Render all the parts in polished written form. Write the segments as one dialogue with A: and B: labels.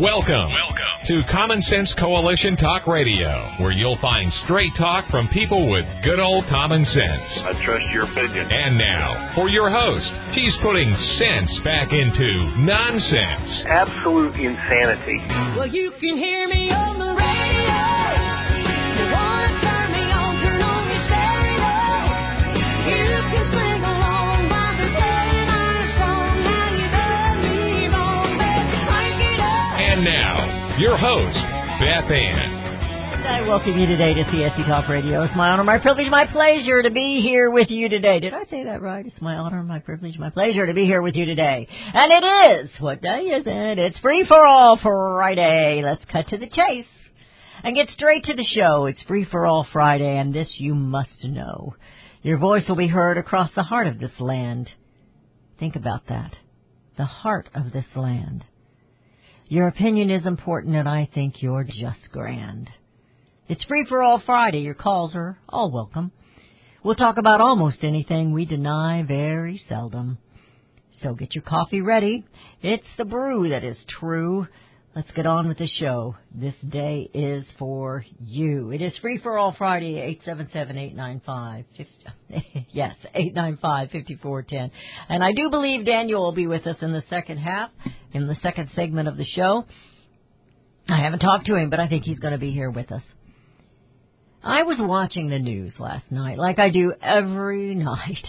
A: Welcome to Common Sense Coalition Talk Radio, where you'll find straight talk from people with good old common sense.
B: I trust your opinion.
A: And now, for your host, he's putting sense back into nonsense.
B: Absolute insanity.
C: Well, you can hear me on the radio. You want to turn me on, turn on your stereo. You can sing along while they're playing our song. How you done me wrong, baby, crank it up.
A: And now, your host, Beth Ann.
D: I welcome you today to CSC Talk Radio. It's my honor, my privilege, my pleasure to be here with you today. Did I say that right? It's my honor, my privilege, my pleasure to be here with you today. And it is, what day is it? It's Free for All Friday. Let's cut to the chase and get straight to the show. It's Free for All Friday, and this you must know. Your voice will be heard across the heart of this land. Think about that. The heart of this land. Your opinion is important, and I think you're just grand. It's Free for All Friday. Your calls are all welcome. We'll talk about almost anything. We deny very seldom. So get your coffee ready. It's the brew that is true. Let's get on with the show. This day is for you. It is Free for All Friday, 877-895. Yes, 895-5410. And I do believe Daniel will be with us in the second half, in the second segment of the show. I haven't talked to him, but I think he's going to be here with us. I was watching the news last night, like I do every night.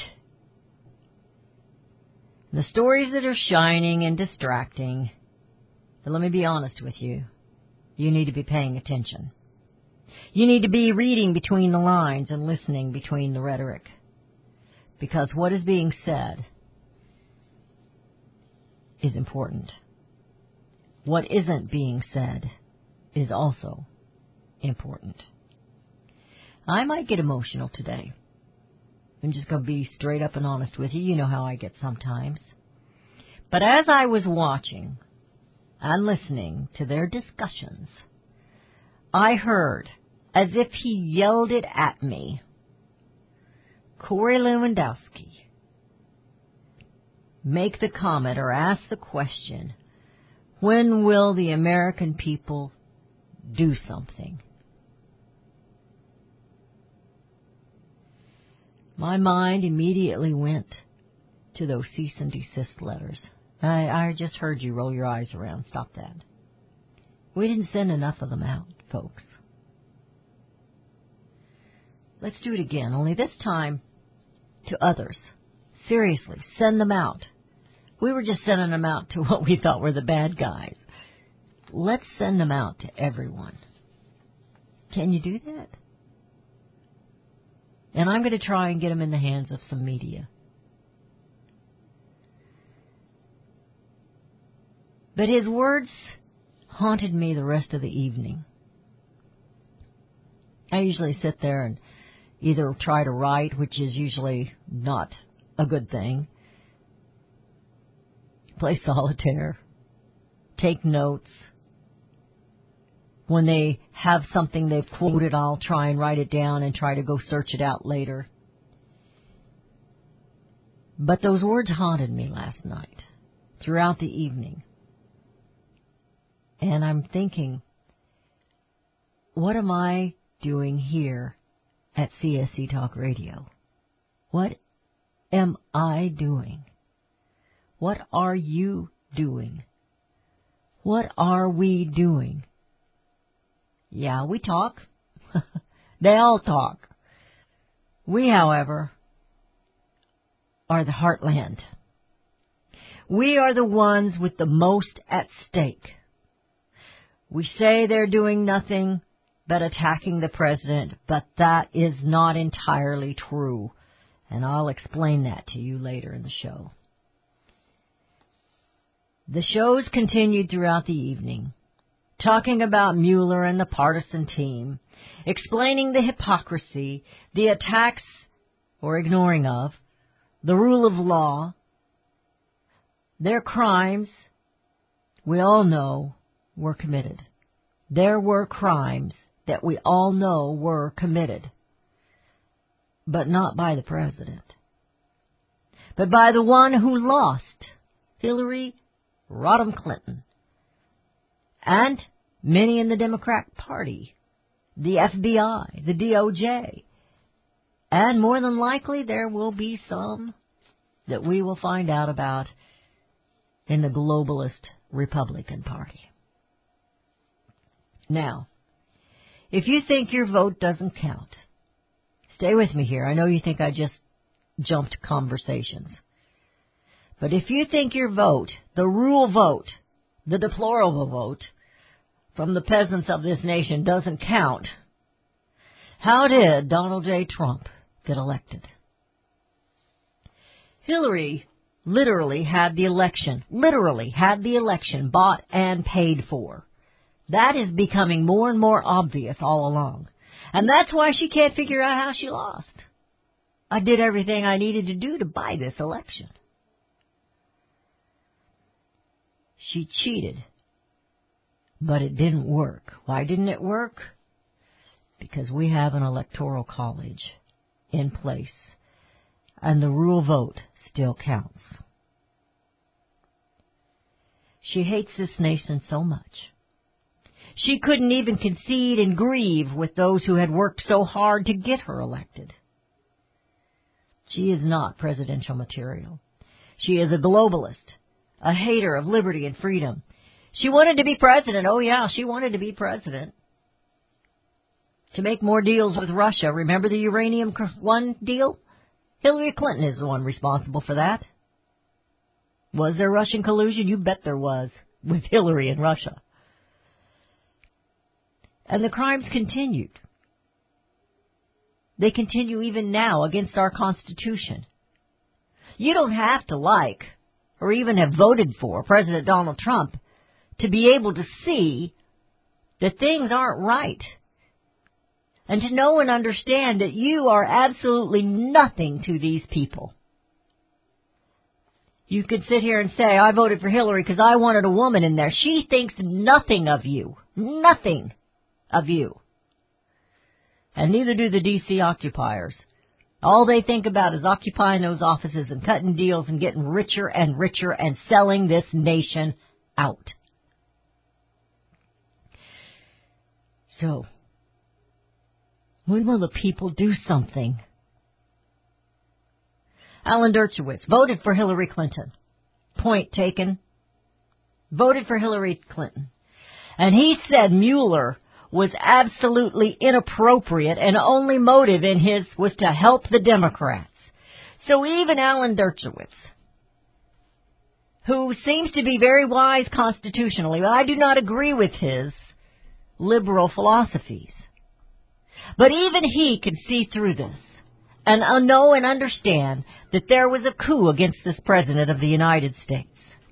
D: The stories that are shining and distracting, but let me be honest with you, you need to be paying attention. You need to be reading between the lines and listening between the rhetoric. Because what is being said is important. What isn't being said is also important. I might get emotional today. I'm just going to be straight up and honest with you. You know how I get sometimes. But as I was watching and listening to their discussions, I heard, as if he yelled it at me, Corey Lewandowski make the comment or ask the question, when will the American people do something? My mind immediately went to those cease and desist letters. I just heard you roll your eyes around. Stop that. We didn't send enough of them out, folks. Let's do it again, only this time to others. Seriously, send them out. We were just sending them out to what we thought were the bad guys. Let's send them out to everyone. Can you do that? And I'm going to try and get them in the hands of some media. But his words haunted me the rest of the evening. I usually sit there and either try to write, which is usually not a good thing, play solitaire, take notes. When they have something they've quoted, I'll try and write it down and try to go search it out later. But those words haunted me last night, throughout the evening. And I'm thinking, what am I doing here at CSC Talk Radio? What am I doing? What are you doing? What are we doing? Yeah, we talk. They all talk. We, however, are the heartland. We are the ones with the most at stake. We say they're doing nothing but attacking the president, but that is not entirely true. And I'll explain that to you later in the show. The shows continued throughout the evening, talking about Mueller and the partisan team, explaining the hypocrisy, the attacks or ignoring of, the rule of law, their crimes, we all know, were committed. There were crimes that we all know were committed, but not by the president, but by the one who lost, Hillary Rodham Clinton. and many in the Democrat Party, the FBI, the DOJ, and more than likely there will be some that we will find out about in the globalist Republican Party. Now, if you think your vote doesn't count, stay with me here. I know you think I just jumped conversations. But if you think your vote, the rule vote, the deplorable vote from the peasants of this nation doesn't count, how did Donald J. Trump get elected? Hillary literally had the election bought and paid for. That is becoming more and more obvious all along. And that's why she can't figure out how she lost. I did everything I needed to do to buy this election. She cheated. But it didn't work. Why didn't it work? Because we have an electoral college in place. And the rule vote still counts. She hates this nation so much. She couldn't even concede and grieve with those who had worked so hard to get her elected. She is not presidential material. She is a globalist, a hater of liberty and freedom. She wanted to be president. Oh, yeah, she wanted to be president. To make more deals with Russia. Remember the Uranium One deal? Hillary Clinton is the one responsible for that. Was there Russian collusion? You bet there was, with Hillary and Russia. And the crimes continued. They continue even now against our Constitution. You don't have to like or even have voted for President Donald Trump to be able to see that things aren't right. And to know and understand that you are absolutely nothing to these people. You can sit here and say, I voted for Hillary because I wanted a woman in there. She thinks nothing of you. Nothing of you. And neither do the D.C. occupiers. All they think about is occupying those offices and cutting deals and getting richer and richer and selling this nation out. So, when will the people do something? Alan Dershowitz voted for Hillary Clinton. Point taken. Voted for Hillary Clinton. And he said Mueller was absolutely inappropriate and only motive in his was to help the Democrats. So even Alan Dershowitz, who seems to be very wise constitutionally, but I do not agree with his liberal philosophies. But even he can see through this and know and understand that there was a coup against this President of the United States.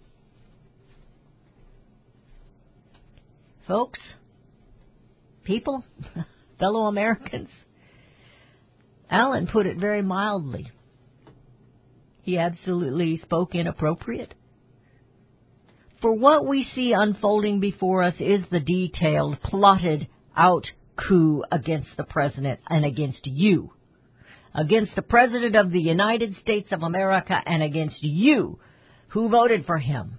D: Folks, people, fellow Americans, Alan put it very mildly. He absolutely spoke inappropriate. For what we see unfolding before us is the detailed, plotted out coup against the President and against you. Against the President of the United States of America and against you who voted for him.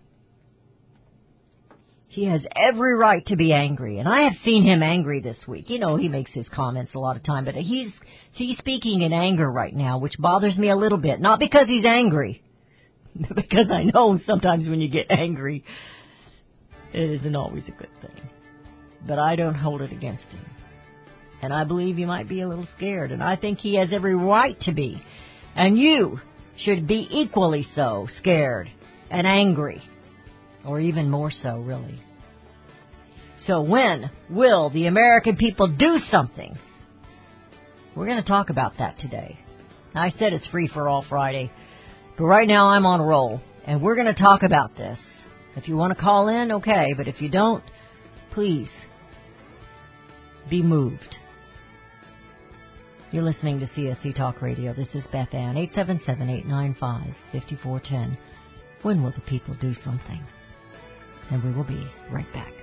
D: He has every right to be angry, and I have seen him angry this week. You know, he makes his comments a lot of time, but he's speaking in anger right now, which bothers me a little bit. Not because he's angry, because I know sometimes when you get angry, it isn't always a good thing. But I don't hold it against him. And I believe he might be a little scared, and I think he has every right to be. And you should be equally so scared and angry. Or even more so, really. So when will the American people do something? We're going to talk about that today. I said it's Free for All Friday, but right now I'm on a roll, and we're going to talk about this. If you want to call in, okay, but if you don't, please be moved. You're listening to CSC Talk Radio. This is Beth Ann, 877-895-5410. When will the people do something? And we will be right back.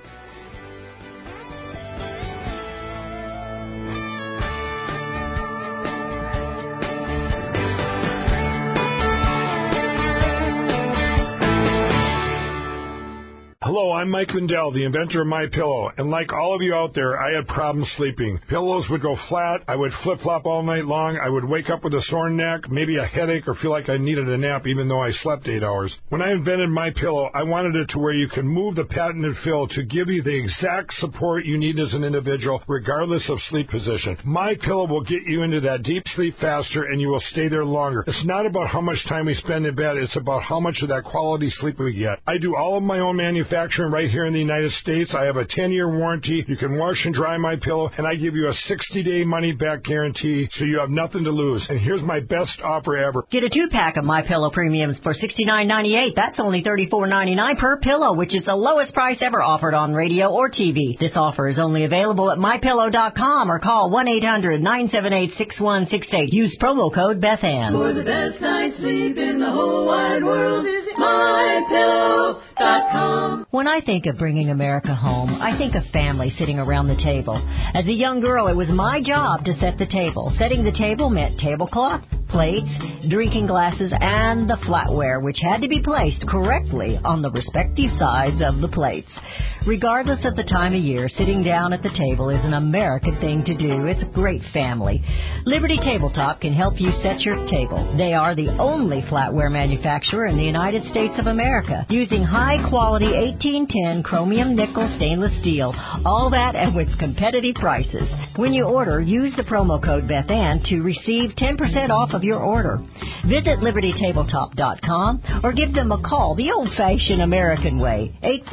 E: Hello, I'm Mike Lindell, the inventor of MyPillow, and like all of you out there, I had problems sleeping. Pillows would go flat, I would flip-flop all night long, I would wake up with a sore neck, maybe a headache, or feel like I needed a nap even though I slept 8 hours. When I invented MyPillow, I wanted it to where you can move the patented fill to give you the exact support you need as an individual, regardless of sleep position. MyPillow will get you into that deep sleep faster, and you will stay there longer. It's not about how much time we spend in bed, it's about how much of that quality sleep we get. I do all of my own manufacturing right here in the United States. I have a 10-year warranty. You can wash and dry MyPillow, and I give you a 60-day money-back guarantee, so you have nothing to lose. And here's my best offer ever.
D: Get a 2-pack of MyPillow Premiums for $69.98. That's only $34.99 per pillow, which is the lowest price ever offered on radio or TV. This offer is only available at MyPillow.com or call 1-800-978-6168. Use promo code BethAnn.
C: For the best night's sleep in the whole wide world, visit MyPillow.com.
D: When I think of bringing America home, I think of family sitting around the table. As a young girl, it was my job to set the table. Setting the table meant tablecloth, plates, drinking glasses, and the flatware, which had to be placed correctly on the respective sides of the plates. Regardless of the time of year, sitting down at the table is an American thing to do. It's a great family. Liberty Tabletop can help you set your table. They are the only flatware manufacturer in the United States of America, using high-quality 1810 chromium nickel stainless steel, all that at with competitive prices. When you order, use the promo code BethAnn to receive 10% off of your order. Visit LibertyTabletop.com or give them a call the old-fashioned American way,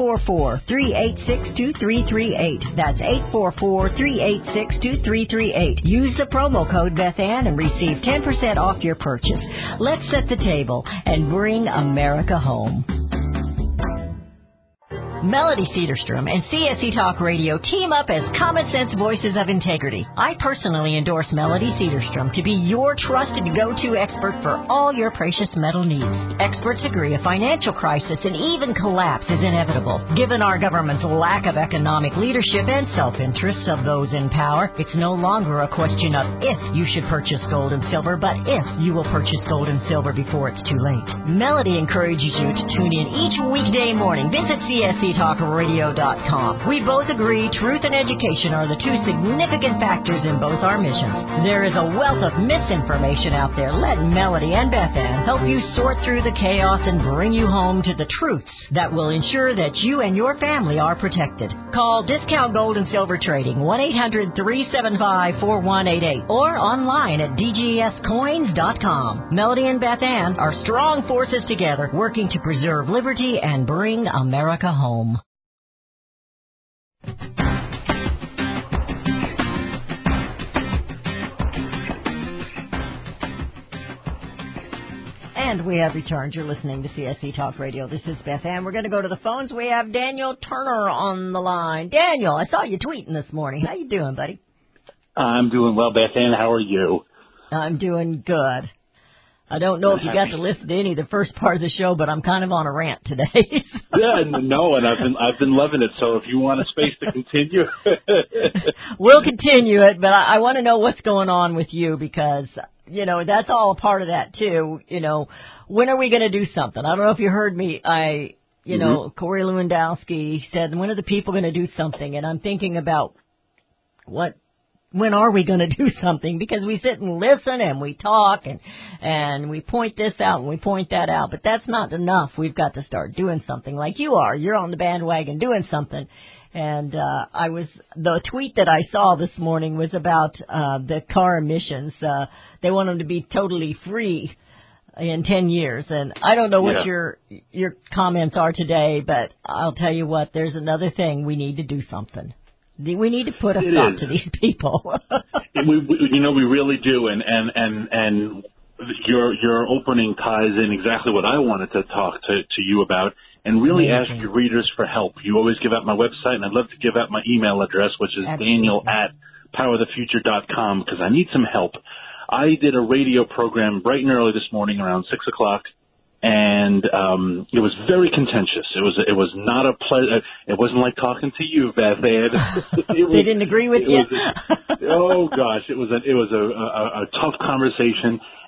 D: 844-386-2338. That's 844-386-2338. Use the promo code BethAnn and receive 10% off your purchase. Let's set the table and bring America home. Melody Cedarstrom and CSC Talk Radio team up as Common Sense Voices of Integrity. I personally endorse Melody Cedarstrom to be your trusted go-to expert for all your precious metal needs. Experts agree a financial crisis and even collapse is inevitable. Given our government's lack of economic leadership and self-interest of those in power, it's no longer a question of if you should purchase gold and silver, but if you will purchase gold and silver before it's too late. Melody encourages you to tune in each weekday morning. Visit CSCTalkRadio.com. We both agree truth and education are the two significant factors in both our missions. There is a wealth of misinformation out there. Let Melody and BethAnn help you sort through the chaos and bring you home to the truths that will ensure that you and your family are protected. Call Discount Gold and Silver Trading, 1-800-375-4188, or online at DGScoins.com. Melody and BethAnn are strong forces together, working to preserve liberty and bring America home. And we have returned. You're listening to CSC Talk Radio. This is Beth Ann. We're going to go to the phones. We have Daniel Turner on the line. Daniel, I saw you tweeting this morning. How you doing, buddy?
F: I'm doing well, Beth Ann. How are you?
D: I'm doing good. I don't know if you got to listen to any of the first part of the show, but I'm kind of on a rant today.
F: Yeah, no, and I've been loving it. So if you want a space to continue,
D: we'll continue it. But I want to know what's going on with you because that's all a part of that too. When are we going to do something? I don't know if you heard me. Corey Lewandowski said, when are the people going to do something? And I'm thinking about when are we going to do something? Because we sit and listen and we talk and we point this out and we point that out. But that's not enough. We've got to start doing something like you are. You're on the bandwagon doing something. And the tweet that I saw this morning was about the car emissions. They want them to be totally free in 10 years. And I don't know what your comments are today, but I'll tell you what, there's another thing. We need to do something. We need to put a stop to these people.
F: we really do, and your opening ties in exactly what I wanted to talk to you about, and really ask your readers for help. You always give out my website, and I'd love to give out my email address, which is Daniel@powerthefuture.com, because I need some help. I did a radio program bright and early this morning around 6 o'clock. And it was very contentious. It was not a pleasure. It wasn't like talking to you, Beth Ann.
D: They didn't agree with you.
F: Oh gosh, it was a tough conversation.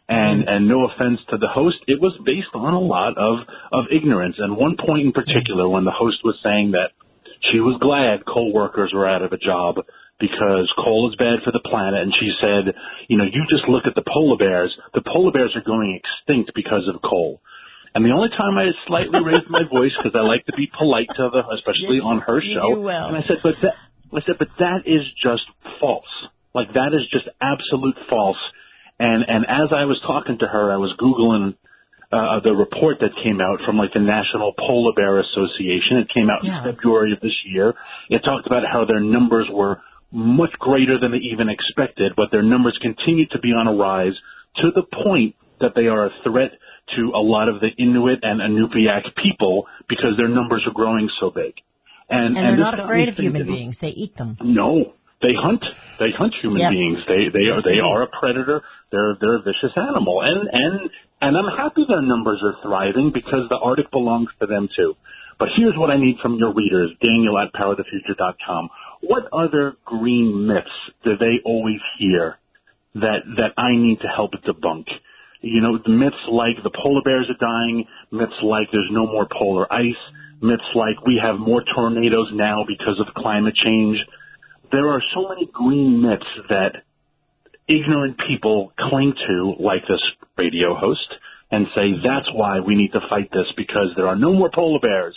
F: And no offense to the host, it was based on a lot of ignorance. And one point in particular, when the host was saying that she was glad coal workers were out of a job because coal is bad for the planet, and she said, you just look at the polar bears. The polar bears are going extinct because of coal. And the only time I slightly raised my voice, because I like to be polite to her, especially on her show,
D: well.
F: and I said, but that is just false. Like, that is just absolute false. And as I was talking to her, I was Googling the report that came out from, the National Polar Bear Association. It came out in February of this year. It talked about how their numbers were much greater than they even expected, but their numbers continue to be on a rise to the point that they are a threat to a lot of the Inuit and Inupiaq people because their numbers are growing so big. And
D: they're not afraid of human beings. They eat them.
F: No. They hunt human beings. They are a predator. They're a vicious animal. And I'm happy their numbers are thriving because the Arctic belongs to them too. But here's what I need from your readers, Daniel at powerthefuture.com. What other green myths do they always hear that I need to help debunk? The myths like the polar bears are dying, myths like there's no more polar ice, myths like we have more tornadoes now because of climate change. There are so many green myths that ignorant people cling to, like this radio host, and say that's why we need to fight this because there are no more polar bears.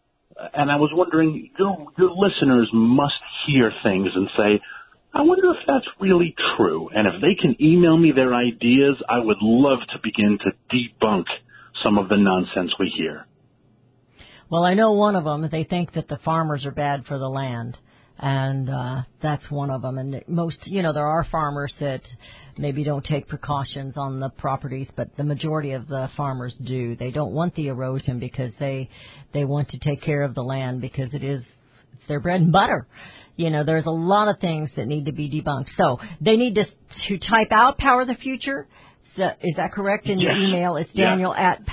F: And I was wondering, your listeners must hear things and say, I wonder if that's really true. And if they can email me their ideas, I would love to begin to debunk some of the nonsense we hear.
D: Well, I know one of them, they think that the farmers are bad for the land. And that's one of them. And most, there are farmers that maybe don't take precautions on the properties, but the majority of the farmers do. They don't want the erosion because they want to take care of the land because it's their bread and butter. There's a lot of things that need to be debunked. So they need to type out Power the Future. Is that correct in your email? It's Daniel at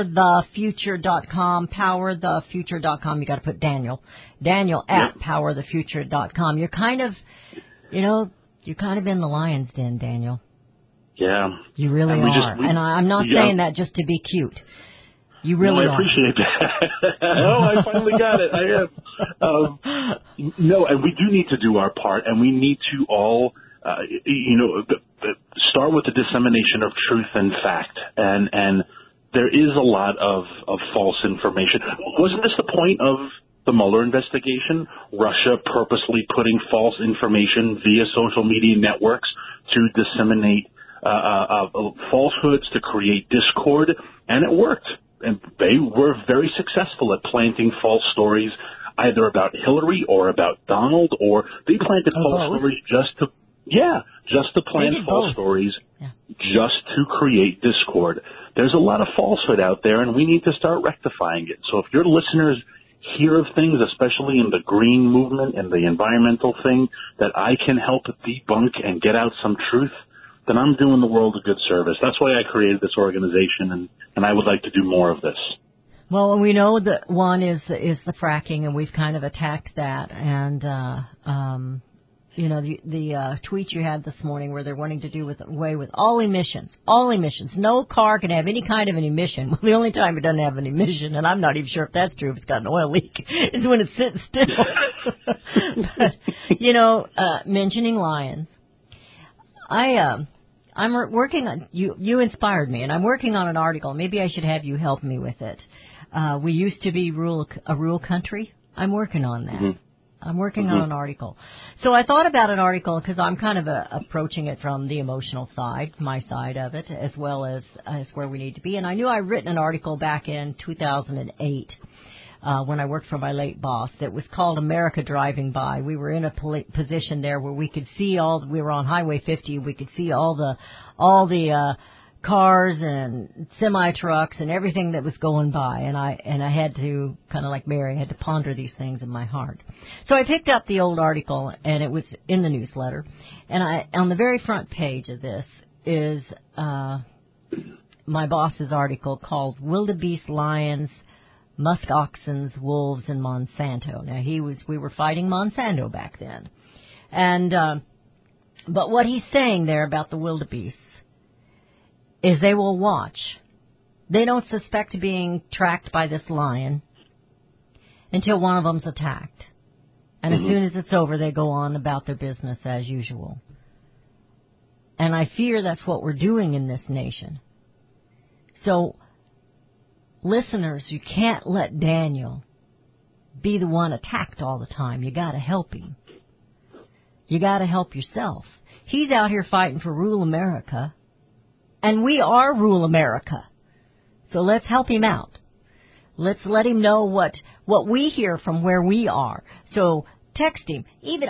D: powerthefuture.com, powerthefuture.com. You got to put Daniel. Daniel at powerthefuture.com. You're kind of, you're kind of in the lion's den, Daniel.
F: Yeah.
D: You really are. And I'm not saying that just to be cute. You really
F: I appreciate that. I finally got it. I am. And we do need to do our part, and we need to all, start with the dissemination of truth and fact. And there is a lot of false information. Wasn't this the point of the Mueller investigation? Russia purposely putting false information via social media networks to disseminate falsehoods, to create discord, and it worked. And they were very successful at planting false stories, either about Hillary or about Donald, or they planted false stories just to plant false stories, just to create discord. There's a lot of falsehood out there, and we need to start rectifying it. So if your listeners hear of things, especially in the green movement and the environmental thing, that I can help debunk and get out some truth, then I'm doing the world a good service. That's why I created this organization, and I would like to do more of this.
D: Well, we know that one is the fracking, and we've kind of attacked that. And the tweet you had this morning where they're wanting to do away with all emissions. No car can have any kind of an emission. Well, the only time it doesn't have an emission, and I'm not even sure if that's true, if it's got an oil leak, is when it's sitting still. But, mentioning lions, I'm working on, you inspired me, and I'm working on an article. Maybe I should have you help me with it. We used to be a rural country. I'm working on that. Mm-hmm. I'm working on an article. So I thought about an article because I'm kind of approaching it from the emotional side, my side of it, as well as where we need to be. And I knew I'd written an article back in 2008 when I worked for my late boss that was called America Driving By. We were in a position there where we could see we were on Highway 50, we could see all the cars and semi-trucks and everything that was going by, and I had to, kind of like Mary, I had to ponder these things in my heart. So I picked up the old article, and it was in the newsletter, and on the very front page of this is my boss's article called Wildebeest Lions, Musk Oxens, Wolves, and Monsanto. Now, we were fighting Monsanto back then. And but what he's saying there about the wildebeests is they will watch. They don't suspect being tracked by this lion until one of them's attacked. And as soon as it's over, they go on about their business as usual. And I fear that's what we're doing in this nation. So, listeners, you can't let Daniel be the one attacked all the time. You got to help him. You got to help yourself. He's out here fighting for rural America, and we are rural America. So let's help him out. Let's let him know what we hear from where we are. So text him,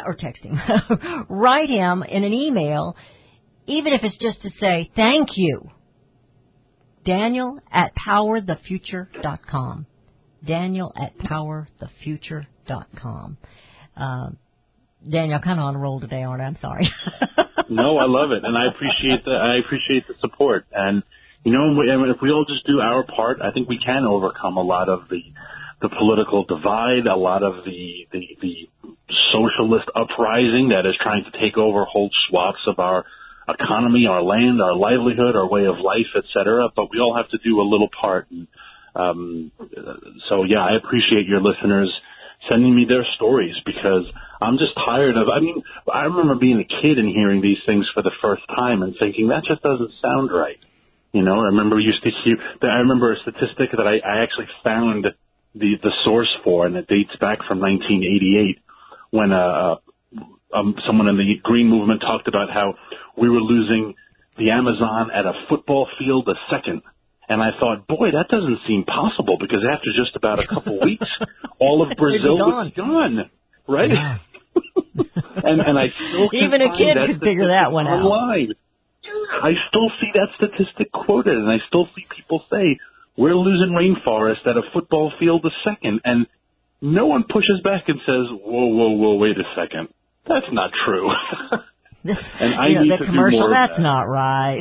D: write him in an email, even if it's just to say thank you. Daniel at powerthefuture.com. Daniel at powerthefuture.com. Daniel, kind of on a roll today, aren't I? I'm sorry.
F: No, I love it, and I appreciate the support. And you know, if we all just do our part, I think we can overcome a lot of the political divide, a lot of the socialist uprising that is trying to take over whole swaths of our economy, our land, our livelihood, our way of life, etc. But we all have to do a little part. And, so, yeah, I appreciate your listeners sending me their stories, because I'm just tired of, I remember being a kid and hearing these things for the first time and thinking, that just doesn't sound right. You know, I remember a statistic that I actually found the source for, and it dates back from 1988 when someone in the Green Movement talked about how we were losing the Amazon at a football field a second. And I thought, boy, that doesn't seem possible, because after just about a couple weeks, all of Brazil was gone, right?
D: Yeah.
F: and I still
D: even a kid could figure that one out.
F: Online. I still see that statistic quoted, and I still see people say, we're losing rainforest at a football field a second, and no one pushes back and says, whoa, wait a second. That's not true. And I need
D: the
F: to
D: commercial,
F: do more
D: that's
F: of that.
D: not right.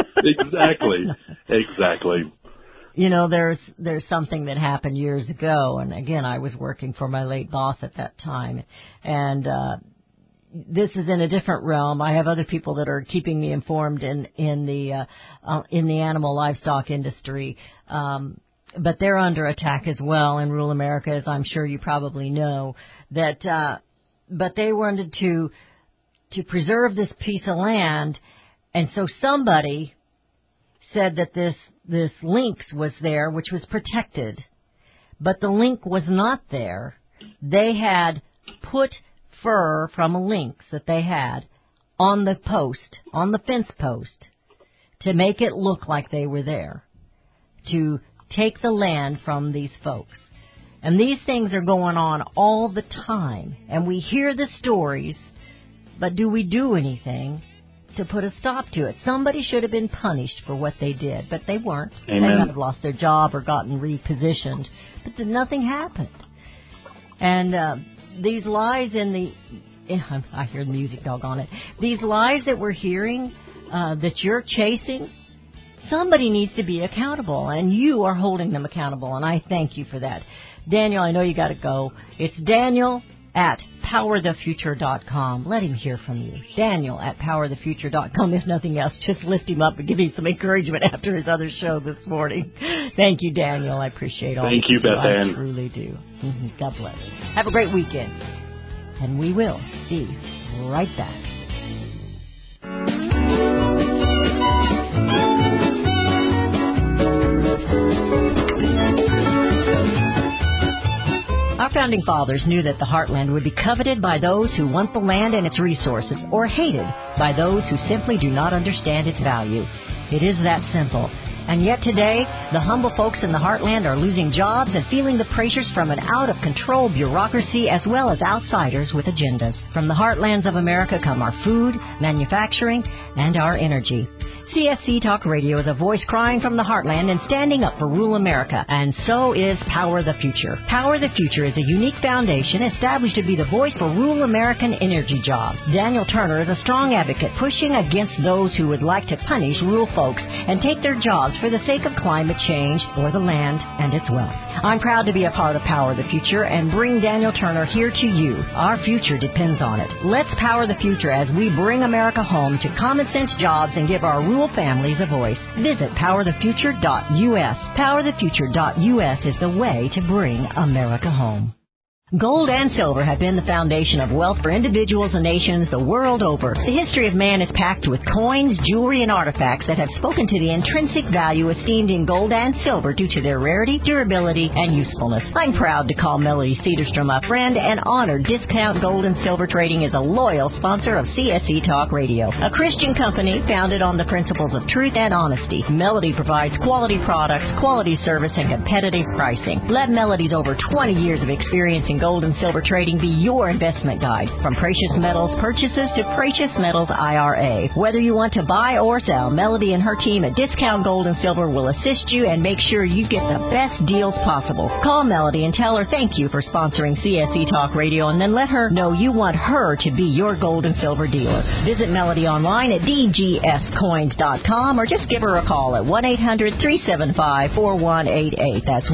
F: Exactly.
D: You know, there's something that happened years ago, and again, I was working for my late boss at that time, and this is in a different realm. I have other people that are keeping me informed in the animal livestock industry, but they're under attack as well in rural America, as I'm sure you probably know. But they wanted to preserve this piece of land, and so somebody said that this lynx was there, which was protected, but the lynx was not there. They had put fur from a lynx that they had on the fence post, to make it look like they were there, to take the land from these folks. And these things are going on all the time, and we hear the stories, but do we do anything to put a stop to it? Somebody should have been punished for what they did, but they weren't.
F: Amen.
D: They might have lost their job or gotten repositioned, but then nothing happened. And these lies I hear the music, doggone it. These lies that we're hearing, that you're chasing, somebody needs to be accountable, and you are holding them accountable, and I thank you for that. Daniel, I know you got to go. It's Daniel at powerthefuture.com. Let him hear from you. Daniel at powerthefuture.com. If nothing else, just lift him up and give him some encouragement after his other show this morning. Thank you, Daniel. I appreciate all
F: Thank you,
D: do.
F: Beth Ann.
D: I truly do. God bless. Have a great weekend. And we will see you right back. Our founding fathers knew that the heartland would be coveted by those who want the land and its resources, or hated by those who simply do not understand its value. It is that simple. And yet today, the humble folks in the heartland are losing jobs and feeling the pressures from an out-of-control bureaucracy, as well as outsiders with agendas. From the heartlands of America come our food, manufacturing, and our energy. CSC Talk Radio is a voice crying from the heartland and standing up for rural America, and so is Power the Future. Power the Future is a unique foundation established to be the voice for rural American energy jobs. Daniel Turner is a strong advocate pushing against those who would like to punish rural folks and take their jobs for the sake of climate change or the land and its wealth. I'm proud to be a part of Power the Future and bring Daniel Turner here to you. Our future depends on it. Let's power the future as we bring America home to common sense jobs and give our rural individual families a voice. Visit powerthefuture.us. Powerthefuture.us is the way to bring America home. Gold and silver have been the foundation of wealth for individuals and nations the world over. The history of man is packed with coins, jewelry, and artifacts that have spoken to the intrinsic value esteemed in gold and silver due to their rarity, durability, and usefulness. I'm proud to call Melody Cedarstrom a friend and honored Discount Gold and Silver Trading is a loyal sponsor of CSC Talk Radio, a Christian company founded on the principles of truth and honesty. Melody provides quality products, quality service, and competitive pricing. Let Melody's over 20 years of experience in gold and silver trading be your investment guide. From precious metals purchases to precious metals IRA. Whether you want to buy or sell, Melody and her team at Discount Gold and Silver will assist you and make sure you get the best deals possible. Call Melody and tell her thank you for sponsoring CSC Talk Radio, and then let her know you want her to be your gold and silver dealer. Visit Melody online at dgscoins.com or just give her a call at 1-800-375-4188. That's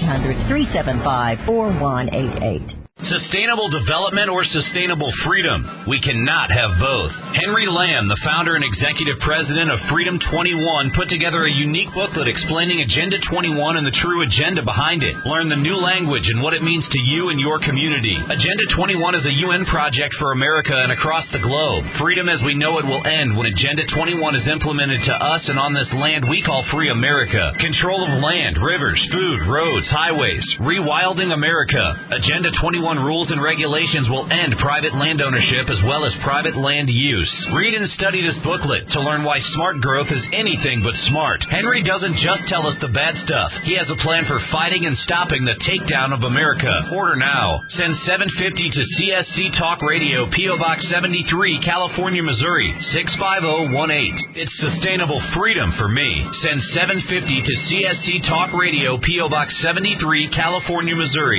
D: 1-800-375-4188.
G: Sustainable development or sustainable freedom? We cannot have both. Henry Lamb, the founder and executive president of Freedom 21, put together a unique booklet explaining Agenda 21 and the true agenda behind it. Learn the new language and what it means to you and your community. Agenda 21 is a UN project for America and across the globe. Freedom as we know it will end when Agenda 21 is implemented to us and on this land we call free America. Control of land, rivers, food, roads, highways. Rewilding America. Agenda 21 rules and regulations will end private land ownership as well as private land use. Read and study this booklet to learn why smart growth is anything but smart. Henry doesn't just tell us the bad stuff. He has a plan for fighting and stopping the takedown of America. Order now. Send $7.50 to CSC Talk Radio, P.O. Box 73, California, Missouri, 65018. It's sustainable freedom for me. Send $7.50 to CSC Talk Radio, P.O. Box 73, California, Missouri,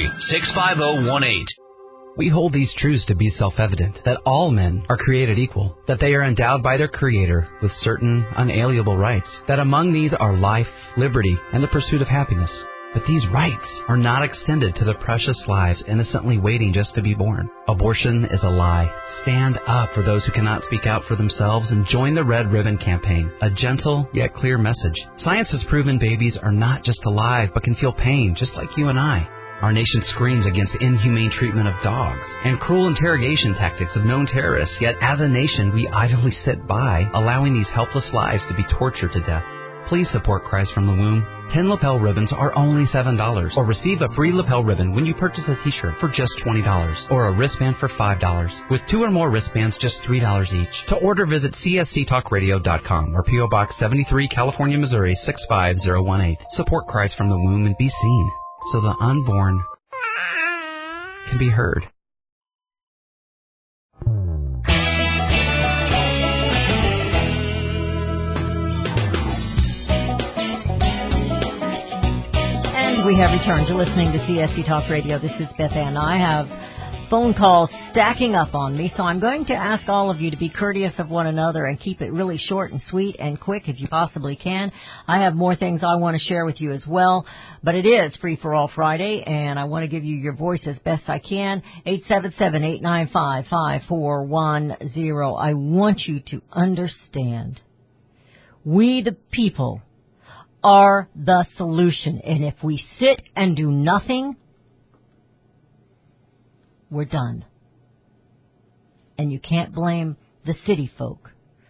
G: 65018.
H: We hold these truths to be self-evident, that all men are created equal, that they are endowed by their Creator with certain unalienable rights, that among these are life, liberty, and the pursuit of happiness. But these rights are not extended to the precious lives innocently waiting just to be born. Abortion is a lie. Stand up for those who cannot speak out for themselves and join the Red Ribbon Campaign, a gentle yet clear message. Science has proven babies are not just alive but can feel pain just like you and I. Our nation screams against inhumane treatment of dogs and cruel interrogation tactics of known terrorists, yet as a nation we idly sit by, allowing these helpless lives to be tortured to death. Please support Christ from the Womb. 10 lapel ribbons are only $7, or receive a free lapel ribbon when you purchase a t-shirt for just $20, or a wristband for $5. With 2 or more wristbands, just $3 each. To order, visit csctalkradio.com or P.O. Box 73, California, Missouri, 65018. Support Christ from the Womb and be seen, so the unborn can be heard.
D: And we have returned to listening to CSC Talk Radio. This is Beth Ann. I have phone calls stacking up on me, so I'm going to ask all of you to be courteous of one another and keep it really short and sweet and quick if you possibly can. I have more things I want to share with you as well, but it is Free for All Friday, and I want to give you your voice as best I can. 877-895-5410. I want you to understand, we the people are the solution, and if we sit and do nothing, we're done. And you can't blame the city folk.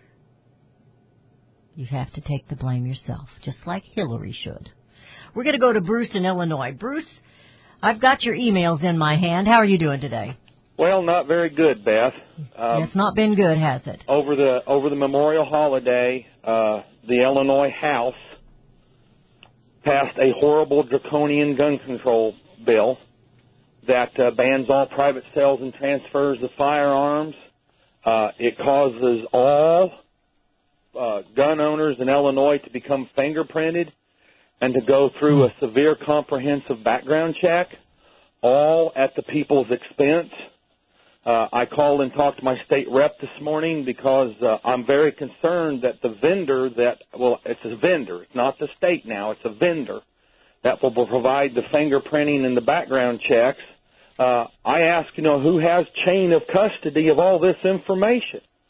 D: You have to take the blame yourself, just like Hillary should. We're going to go to Bruce in Illinois. Bruce, I've got your emails in my hand. How are you doing today?
B: Well, not very good, Beth.
D: It's not been good, has it?
B: Over the Memorial holiday, the Illinois House passed a horrible draconian gun control bill that bans all private sales and transfers of firearms. It causes all gun owners in Illinois to become fingerprinted and to go through a severe comprehensive background check, all at the people's expense. I called and talked to my state rep this morning because I'm very concerned that the vendor it's a vendor. It's not the state now. It's a vendor that will provide the fingerprinting and the background checks. I ask, who has chain of custody of all this information?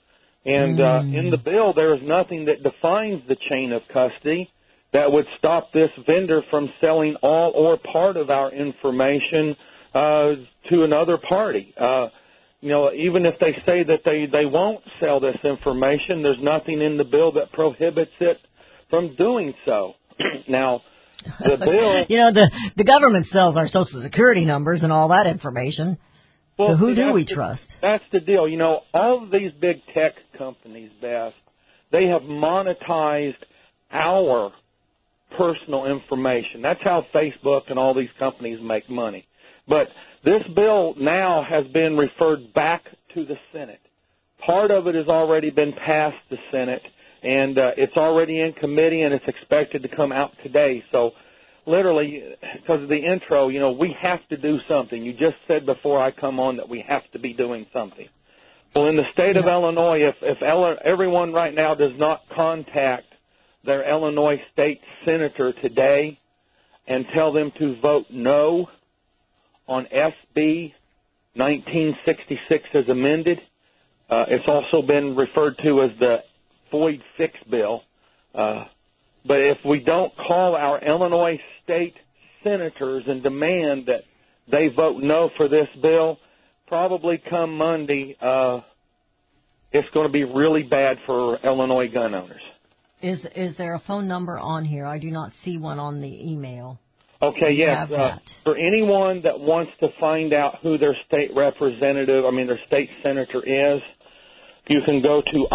B: And in the bill, there is nothing that defines the chain of custody that would stop this vendor from selling all or part of our information to another party. Even if they say that they won't sell this information, there's nothing in the bill that prohibits it from doing so. Now, the bill...
D: the government sells our Social Security numbers and all that information.
B: Well,
D: so who do we trust?
B: That's the deal. All of these big tech companies, Beth, they have monetized our personal information. That's how Facebook and all these companies make money. But this bill now has been referred back to the Senate. Part of it has already been passed the Senate, and it's already in committee, and it's expected to come out today. So literally, because of the intro, we have to do something. You just said before I come on that we have to be doing something. Well, in the state of Illinois, if everyone right now does not contact their Illinois state senator today and tell them to vote no on SB 1966 as amended, it's also been referred to as the Floyd Fix bill. But if we don't call our Illinois state senators and demand that they vote no for this bill, probably come Monday, it's going to be really bad for Illinois gun owners.
D: Is there a phone number on here? I do not see one on the email.
B: Okay, yes. For anyone that wants to find out who their state their state senator is, you can go to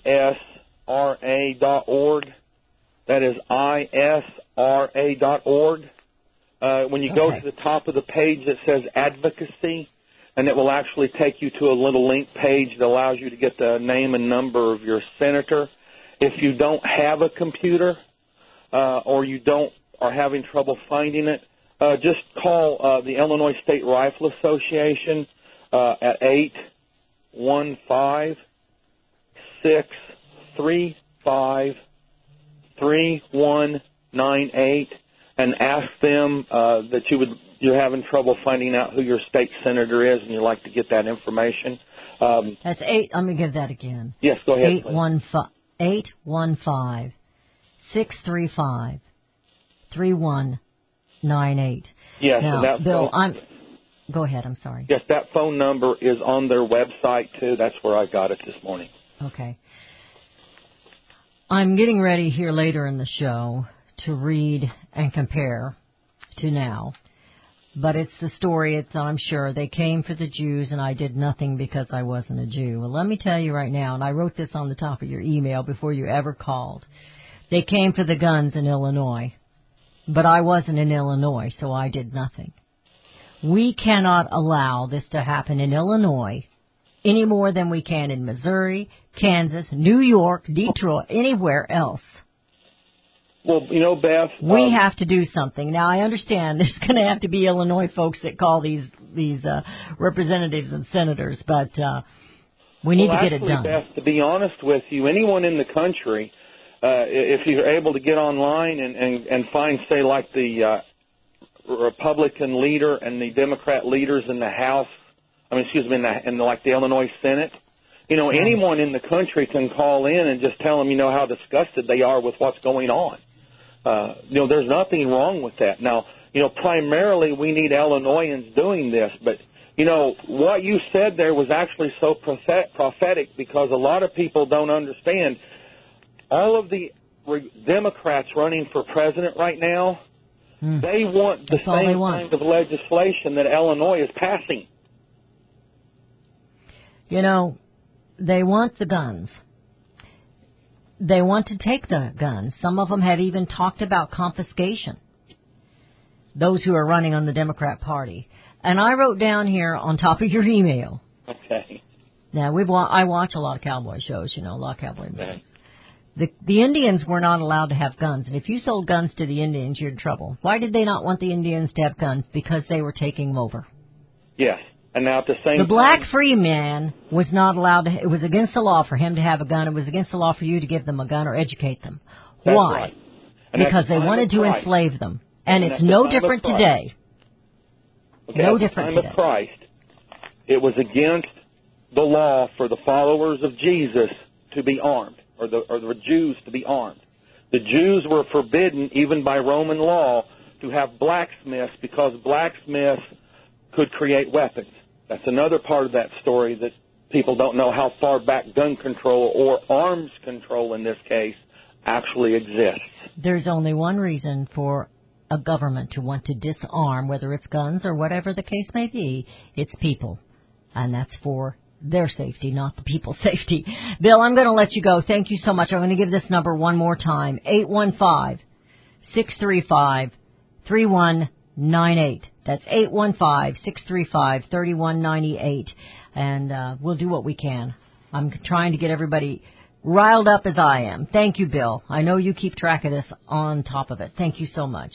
B: isra.org. That is isra.org. When you go to the top of the page, it says advocacy, and it will actually take you to a little link page that allows you to get the name and number of your senator. If you don't have a computer or you are having trouble finding it, just call the Illinois State Rifle Association at 815-635-3198 and ask them that you're having trouble finding out who your state senator is and you'd like to get that information.
D: That's 8. Let me give that again.
B: Yes, go ahead.
D: 815-635-3198.
B: Yes,
D: now, Bill, go ahead. I'm sorry.
B: Yes, that phone number is on their website too. That's where I got it this morning.
D: Okay. I'm getting ready here later in the show to read and compare to now. But it's the story, I'm sure, they came for the Jews and I did nothing because I wasn't a Jew. Well, let me tell you right now, and I wrote this on the top of your email before you ever called. They came for the guns in Illinois, but I wasn't in Illinois, so I did nothing. We cannot allow this to happen in Illinois any more than we can in Missouri, Kansas, New York, Detroit, anywhere else.
B: Well, Beth,
D: we have to do something. Now, I understand there's going to have to be Illinois folks that call these representatives and senators, but we need to get it done.
B: Beth, to be honest with you, anyone in the country, if you're able to get online and find, say, like the Republican leader and the Democrat leaders in the House, in the Illinois Senate, anyone in the country can call in and just tell them, how disgusted they are with what's going on. There's nothing wrong with that. Now, primarily we need Illinoisans doing this, but, what you said there was actually so prophetic because a lot of people don't understand. All of the Democrats running for president right now, they want the same kind of legislation that Illinois is passing.
D: They want the guns. They want to take the guns. Some of them have even talked about confiscation, those who are running on the Democrat Party. And I wrote down here on top of your email.
B: Okay.
D: Now, I watch a lot of cowboy shows, a lot of cowboy movies. The Indians were not allowed to have guns. And if you sold guns to the Indians, you're in trouble. Why did they not want the Indians to have guns? Because they were taking them over.
B: Yes. And now at the same
D: time, the black free man was not allowed to. It was against the law for him to have a gun. It was against the law for you to give them a gun or educate them.
B: That's
D: why?
B: Right.
D: Because they wanted to enslave them. And it's no different today.
B: Okay, no different today. At the time of Christ, it was against the law for the followers of Jesus to be armed, or the Jews to be armed. The Jews were forbidden, even by Roman law, to have blacksmiths because blacksmiths could create weapons. That's another part of that story that people don't know, how far back gun control, or arms control in this case, actually exists.
D: There's only one reason for a government to want to disarm, whether it's guns or whatever the case may be. It's people. And that's for their safety, not the people's safety. Bill, I'm going to let you go. Thank you so much. I'm going to give this number one more time. 815-635-3198. That's 815-635-3198. And we'll do what we can. I'm trying to get everybody riled up as I am. Thank you, Bill. I know you keep track of this on top of it. Thank you so much.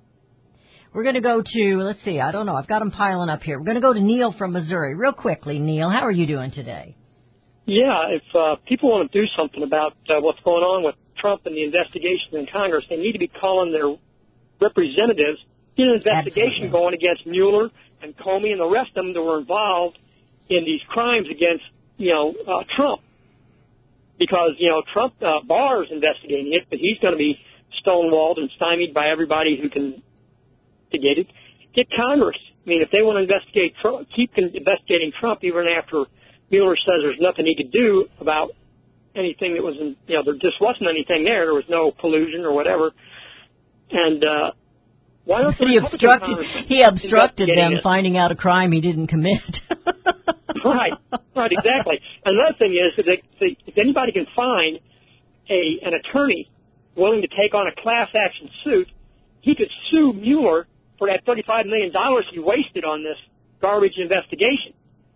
D: We're going to go to, let's see, I don't know. I've got them piling up here. We're going to go to Neil from Missouri. Real quickly, Neil, how are you doing today?
I: Yeah, if people want to do something about what's going on with Trump and the investigation in Congress, they need to be calling their representatives, get an investigation going against Mueller and Comey and the rest of them that were involved in these crimes against, Trump. Because, Trump, Barr is investigating it, but he's going to be stonewalled and stymied by everybody who can investigate it. Get Congress. I mean, if they want to investigate Trump, keep investigating Trump even after Mueller says there's nothing he could do about anything that was in, there just wasn't anything there. There was no collusion or whatever. And, why don't
D: he obstructed them finding out a crime he didn't commit.
I: Right, exactly. Another thing is that if anybody can find an attorney willing to take on a class action suit, he could sue Mueller for that $35 million he wasted on this garbage investigation.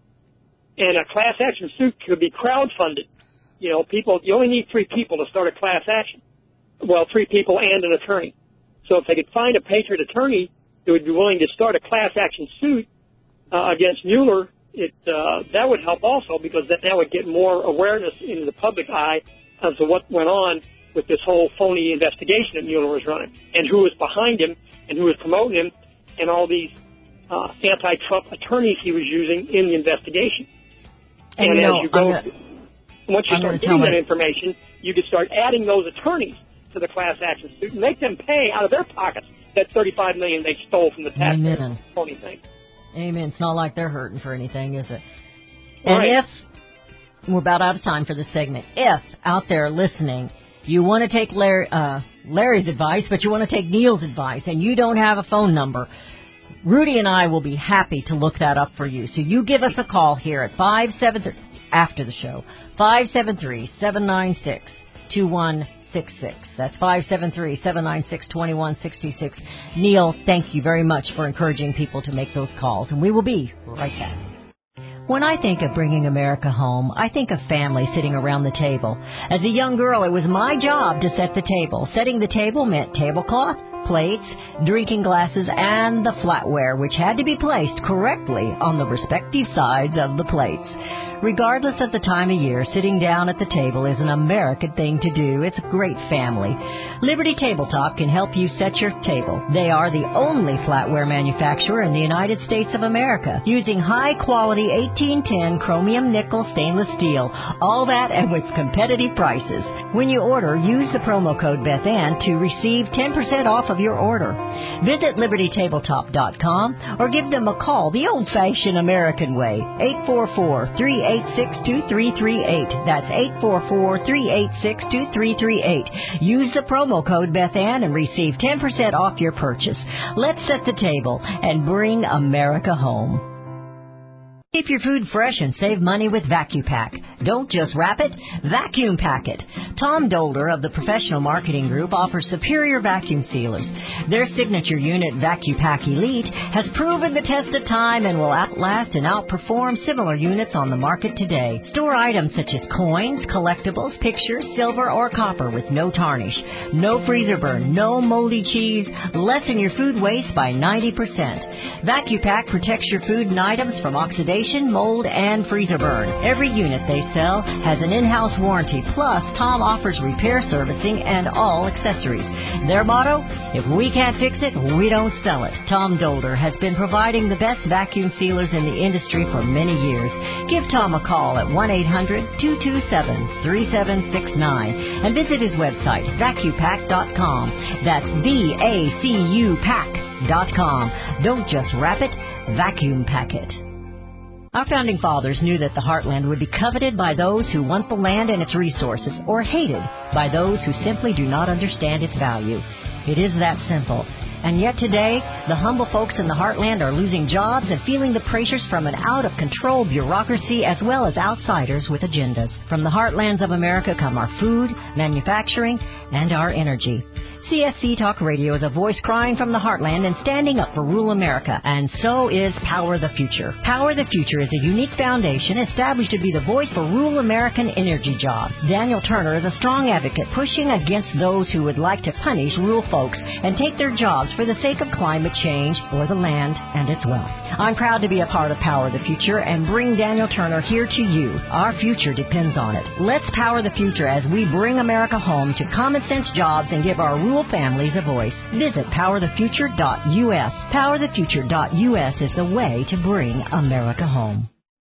I: And a class action suit could be crowdfunded. You only need 3 people to start a class action. Well, 3 people and an attorney. So if they could find a patriot attorney who would be willing to start a class action suit against Mueller, that would help also, because that would get more awareness into the public eye as to what went on with this whole phony investigation that Mueller was running, and who was behind him, and who was promoting him, and all these anti-Trump attorneys he was using in the investigation. And as you go, once you start getting that information, you could start adding those attorneys to the class action suit and make them pay out of their pockets that $35 million they stole from the taxpayers. Phony thing.
D: Amen. It's not like they're hurting for anything, is it?
I: Right.
D: And if, we're about out of time for this segment, if out there listening, you want to take Larry's advice, but you want to take Neil's advice, and you don't have a phone number, Rudy and I will be happy to look that up for you. So you give us a call here at 573, after the show, 573-796-2166. That's 573-796-2166. Neil, thank you very much for encouraging people to make those calls, and we will be right back. When I think of bringing America home, I think of family sitting around the table. As a young girl, it was my job to set the table. Setting the table meant tablecloth, plates, drinking glasses, and the flatware, which had to be placed correctly on the respective sides of the plates. Regardless of the time of year, sitting down at the table is an American thing to do. It's a great family. Liberty Tabletop can help you set your table. They are the only flatware manufacturer in the United States of America, using high-quality 1810 chromium nickel stainless steel, all that at with competitive prices. When you order, use the promo code BethAnn to receive 10% off of your order. Visit LibertyTabletop.com or give them a call the old-fashioned American way, 844-386-2338. That's 844-386-2338. Use the promo code BethAnn and receive 10% off your purchase. Let's set the table and bring America home. Keep your food fresh and save money with VacuPack. Don't just wrap it, vacuum pack it. Tom Dolder of the Professional Marketing Group offers superior vacuum sealers. Their signature unit, VacuPack Elite, has proven the test of time and will outlast and outperform similar units on the market today. Store items such as coins, collectibles, pictures, silver, or copper with no tarnish, no freezer burn, no moldy cheese. Lessen your food waste by 90%. VacuPack protects your food and items from oxidation radiation, mold, and freezer burn. Every unit they sell has an in-house warranty, plus Tom offers repair servicing and all accessories. Their motto, if we can't fix it, we don't sell it. Tom Dolder has been providing the best vacuum sealers in the industry for many years. Give Tom a call at 1-800-227-3769 and visit his website, vacupack.com. That's VACUpack.com. Don't just wrap it, vacuum pack it. Our founding fathers knew that the heartland would be coveted by those who want the land and its resources, or hated by those who simply do not understand its value. It is that simple. And yet today, the humble folks in the heartland are losing jobs and feeling the pressures from an out-of-control bureaucracy as well as outsiders with agendas. From the heartlands of America come our food, manufacturing, and our energy. CSC Talk Radio is a voice crying from the heartland and standing up for rural America, and so is Power the Future. Power the Future is a unique foundation established to be the voice for rural American energy jobs. Daniel Turner is a strong advocate pushing against those who would like to punish rural folks and take their jobs for the sake of climate change or the land and its wealth. I'm proud to be a part of Power the Future and bring Daniel Turner here to you. Our future depends on it. Let's power the future as we bring America home to common sense jobs and give our rural families a voice. Visit powerthefuture.us. Powerthefuture.us is the way to bring America home.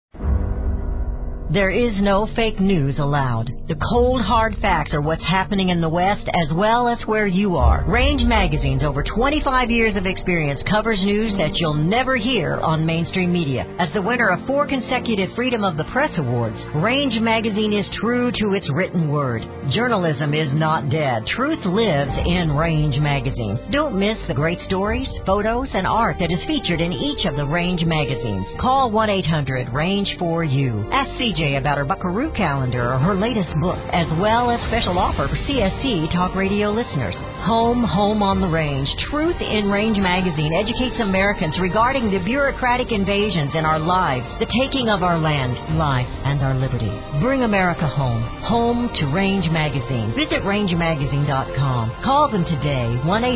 D: There is no fake news allowed. The cold, hard facts are what's happening in the West as well as where you are. Range Magazine's over 25 years of experience covers news that you'll never hear on mainstream media. As the winner of 4 consecutive Freedom of the Press Awards, Range Magazine is true to its written word. Journalism is not dead. Truth lives in Range Magazine. Don't miss the great stories, photos, and art that is featured in each of the Range magazines. Call 1-800-RANGE-4U. Ask CJ about her Buckaroo calendar or her latest book, as well as special offer for CSC Talk Radio listeners. Home on the Range. Truth in Range Magazine educates Americans regarding the bureaucratic invasions in our lives, the taking of our land, life, and our liberty. Bring America home. Home to Range Magazine. Visit rangemagazine.com. Call them today,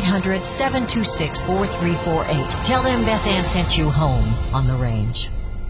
D: 1-800-726-4348. Tell them Beth Ann sent you home on the Range.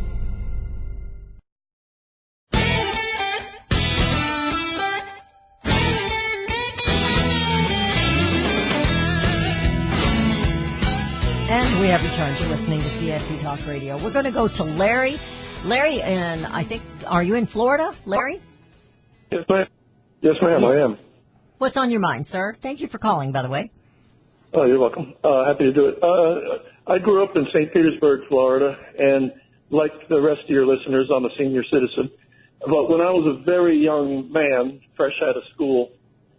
D: And we have returned. You're listening to CSC Talk Radio. We're going to go to Larry. Larry, and I think, are you in Florida, Larry?
J: Yes, ma'am. Yes, ma'am, I am.
D: What's on your mind, sir? Thank you for calling, by the way.
J: Oh, you're welcome. Happy to do it. I grew up in St. Petersburg, Florida, and like the rest of your listeners, I'm a senior citizen. But when I was a very young man, fresh out of school,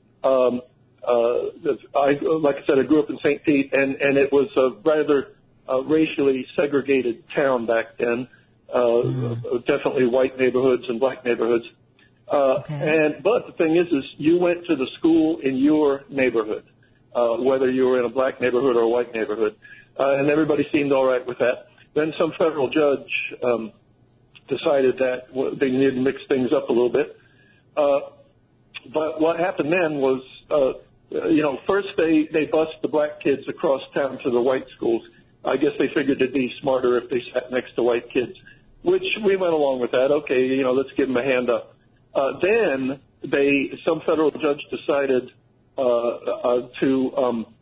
J: like I said, I grew up in St. Pete, and it was a rather racially segregated town back then. Definitely white neighborhoods and black neighborhoods. But the thing is you went to the school in your neighborhood, whether you were in a black neighborhood or a white neighborhood, and everybody seemed all right with that. Then some federal judge decided that they needed to mix things up a little bit. But what happened then was, first they bused the black kids across town to the white schools. I guess they figured it'd be smarter if they sat next to white kids, which we went along with that. Okay, let's give them a hand up. Then some federal judge decided to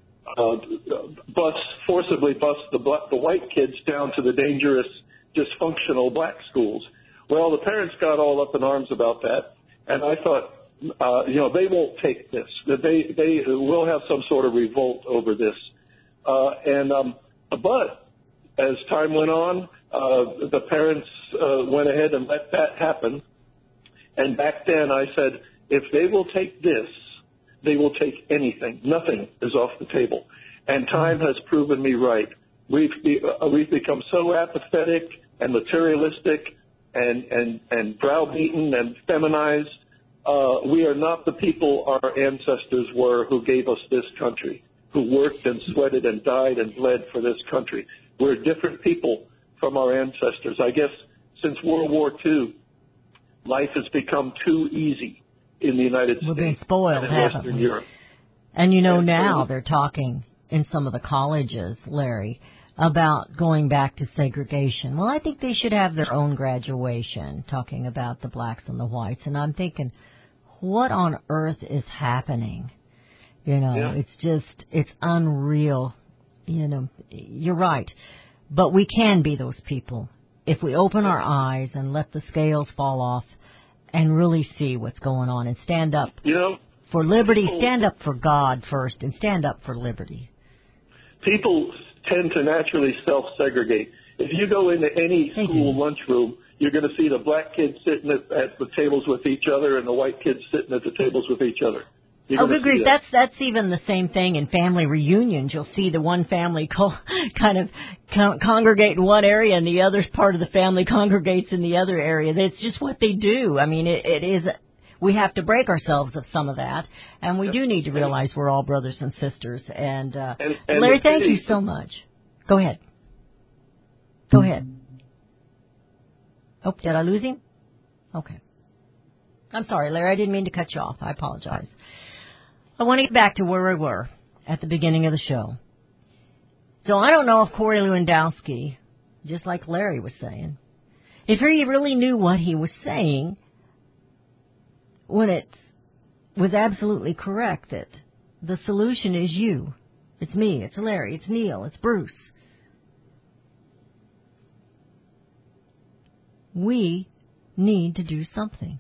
J: forcibly bus the white kids down to the dangerous, dysfunctional black schools. Well, the parents got all up in arms about that, and I thought, they won't take this. They will have some sort of revolt over this. But as time went on, the parents went ahead and let that happen. And back then I said, if they will take this, they will take anything. Nothing is off the table. And time has proven me right. We've become so apathetic and materialistic and browbeaten and feminized. We are not the people our ancestors were who gave us this country, who worked and sweated and died and bled for this country. We're different people from our ancestors. I guess since World War II, life has become too easy in the United States.
D: We're being spoiled,
J: and in
D: haven't
J: Western
D: we?
J: Europe.
D: And now they're talking in some of the colleges, Larry, about going back to segregation. Well, I think they should have their own graduation, talking about the blacks and the whites. And I'm thinking, what on earth is happening? You know, it's unreal. You know, you're right. But we can be those people if we open our eyes and let the scales fall off and really see what's going on and stand up for liberty, stand up for God first, and stand up for liberty.
J: People tend to naturally self-segregate. If you go into any school lunchroom, you're going to see the black kids sitting at the tables with each other and the white kids sitting at the tables with each other.
D: Good grief, that's even the same thing in family reunions. You'll see the one family kind of congregate in one area and the other part of the family congregates in the other area. That's just what they do. I mean, it is. We have to break ourselves of some of that, and we do need to realize we're all brothers and sisters. And Larry, thank you so much. Go ahead. Go ahead. Oh, did I lose him? Okay. I'm sorry, Larry. I didn't mean to cut you off. I apologize. I want to get back to where we were at the beginning of the show. So I don't know if Corey Lewandowski, just like Larry was saying, if he really knew what he was saying when it was absolutely correct that the solution is you. It's me, it's Larry, it's Neil, it's Bruce. We need to do something.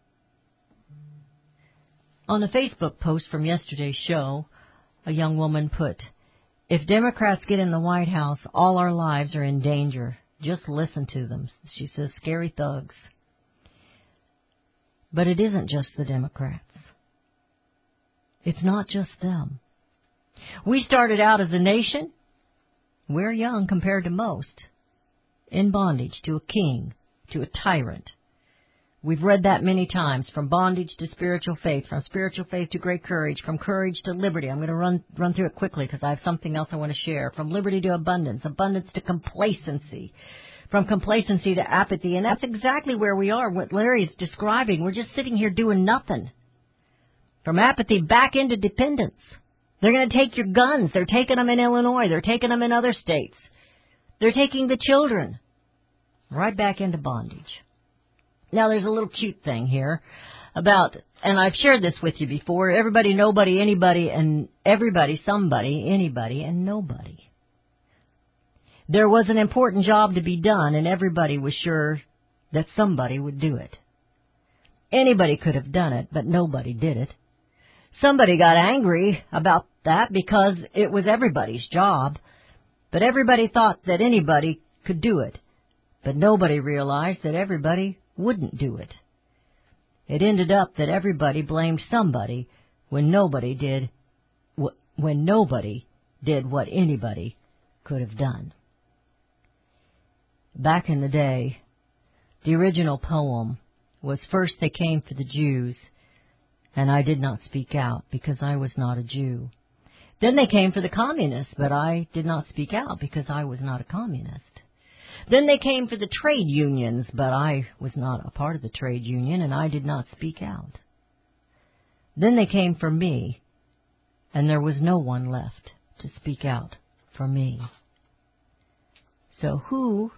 D: On a Facebook post from yesterday's show, a young woman put, "If Democrats get in the White House, all our lives are in danger. Just listen to them." She says, "Scary thugs." But it isn't just the Democrats. It's not just them. We started out as a nation. We're young compared to most. In bondage to a king, to a tyrant. We've read that many times, from bondage to spiritual faith, from spiritual faith to great courage, from courage to liberty. I'm going to run through it quickly because I have something else I want to share. From liberty to abundance, abundance to complacency, from complacency to apathy. And that's exactly where we are, what Larry is describing. We're just sitting here doing nothing. From apathy back into dependence. They're going to take your guns. They're taking them in Illinois. They're taking them in other states. They're taking the children right back into bondage. Now, there's a little cute thing here about, and I've shared this with you before, everybody, nobody, anybody, and everybody, somebody, anybody, and nobody. There was an important job to be done, and everybody was sure that somebody would do it. Anybody could have done it, but nobody did it. Somebody got angry about that because it was everybody's job, but everybody thought that anybody could do it, but nobody realized that everybody wouldn't do it. It ended up that everybody blamed somebody when nobody did what anybody could have done. Back in the day, the original poem was, "First they came for the Jews, and I did not speak out because I was not a Jew. Then they came for the communists, but I did not speak out because I was not a communist. Then they came for the trade unions, but I was not a part of the trade union, and I did not speak out. Then they came for me, and there was no one left to speak out for me." So who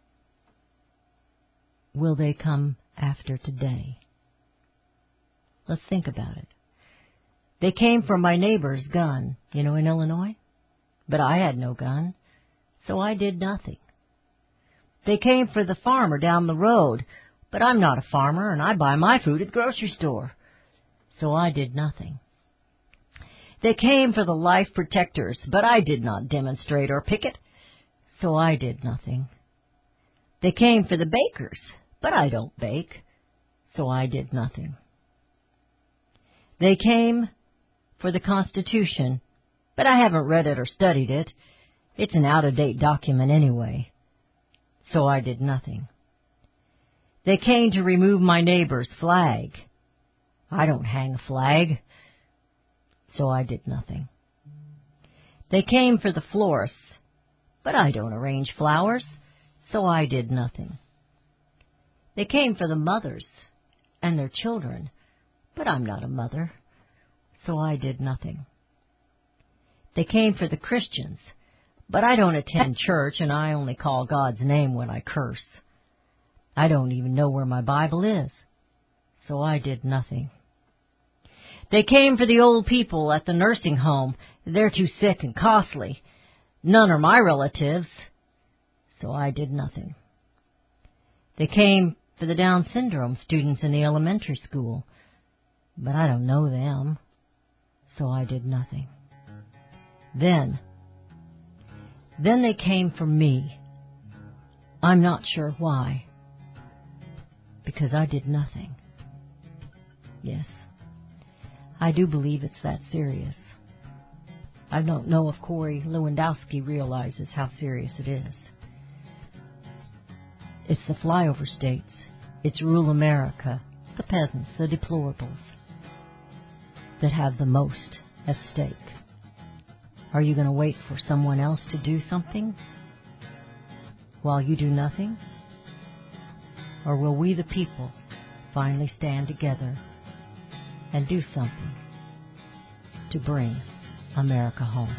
D: will they come after today? Let's think about it. They came for my neighbor's gun, in Illinois, but I had no gun, so I did nothing. They came for the farmer down the road, but I'm not a farmer, and I buy my food at the grocery store, so I did nothing. They came for the life protectors, but I did not demonstrate or picket, so I did nothing. They came for the bakers, but I don't bake, so I did nothing. They came for the Constitution, but I haven't read it or studied it. It's an out-of-date document anyway. So I did nothing. They came to remove my neighbor's flag. I don't hang a flag, so I did nothing. They came for the florists, but I don't arrange flowers, so I did nothing. They came for the mothers and their children, but I'm not a mother, so I did nothing. They came for the Christians, But I don't attend church, and I only call God's name when I curse. I don't even know where my Bible is, so I did nothing. They came for the old people at the nursing home. They're too sick and costly. None are my relatives, so I did nothing. They came for the Down syndrome students in the elementary school, but I don't know them, so I did nothing. Then they came for me. I'm not sure why, because I did nothing. Yes, I do believe it's that serious. I don't know if Corey Lewandowski realizes how serious it is. It's the flyover states. It's rural America, the peasants, the deplorables, that have the most at stake. Are you going to wait for someone else to do something while you do nothing? Or will we, the people, finally stand together and do something to bring America home?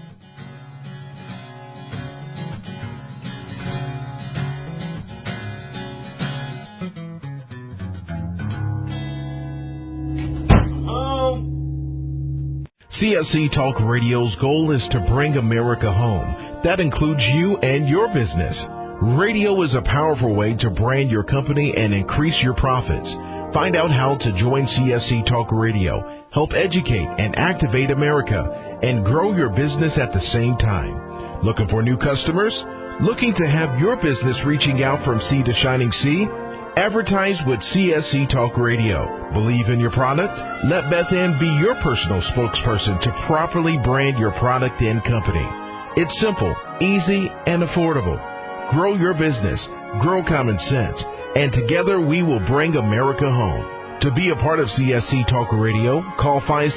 K: CSC Talk Radio's goal is to bring America home. That includes you and your business. Radio is a powerful way to brand your company and increase your profits. Find out how to join CSC Talk Radio, help educate and activate America, and grow your business at the same time. Looking for new customers? Looking to have your business reaching out from sea to shining sea? Advertise with CSC Talk Radio. Believe in your product? Let Beth Ann be your personal spokesperson to properly brand your product and company. It's simple, easy, and affordable. Grow your business, grow common sense, and together we will bring America home. To be a part of CSC Talk Radio, call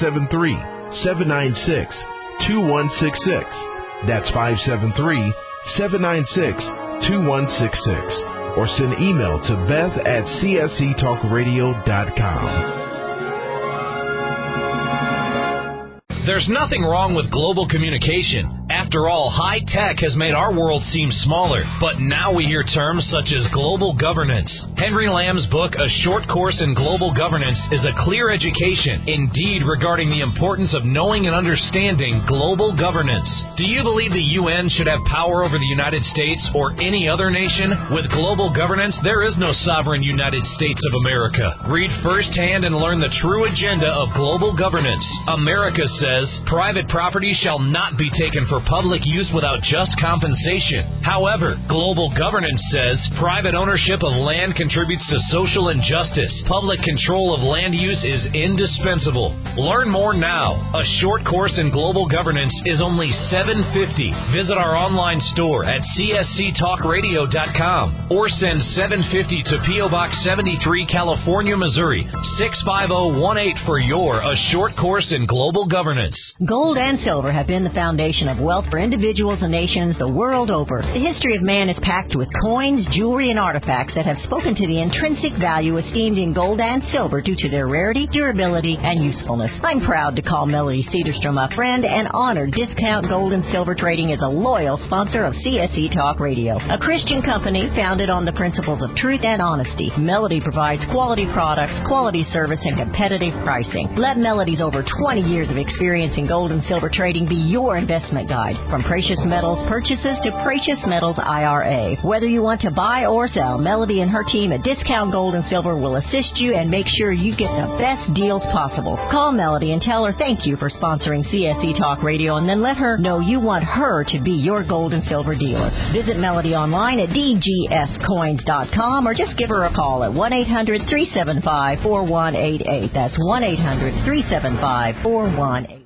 K: 573-796-2166. That's 573-796-2166. Or send email to beth@csctalkradio.com.
G: There's nothing wrong with global communication. After all, high tech has made our world seem smaller, but now we hear terms such as global governance. Henry Lamb's book, A Short Course in Global Governance, is a clear education, indeed, regarding the importance of knowing and understanding global governance. Do you believe the UN should have power over the United States or any other nation? With global governance, there is no sovereign United States of America. Read firsthand and learn the true agenda of global governance. America says private property shall not be taken for public use without just compensation. However, global governance says private ownership of land contributes to social injustice. Public control of land use is indispensable. Learn more now. A Short Course in Global Governance is only $7.50. Visit our online store at csctalkradio.com or send $7.50 to P.O. Box 73, California, Missouri, 65018 for your A Short Course in Global Governance.
D: Gold and silver have been the foundation of wealth for individuals and nations the world over. The history of man is packed with coins, jewelry, and artifacts that have spoken to the intrinsic value esteemed in gold and silver due to their rarity, durability, and usefulness. I'm proud to call Melody Cedarstrom a friend and honor Discount Gold and Silver Trading as a loyal sponsor of CSC Talk Radio, a Christian company founded on the principles of truth and honesty. Melody provides quality products, quality service, and competitive pricing. Let Melody's over 20 years of experience in gold and silver trading be your investment guide. From precious metals purchases to precious metals IRA. Whether you want to buy or sell, Melody and her team at Discount Gold and Silver will assist you and make sure you get the best deals possible. Call Melody and tell her thank you for sponsoring CSC Talk Radio, and then let her know you want her to be your gold and silver dealer. Visit Melody online at dgscoins.com or just give her a call at 1-800-375-4188. That's 1-800-375-4188.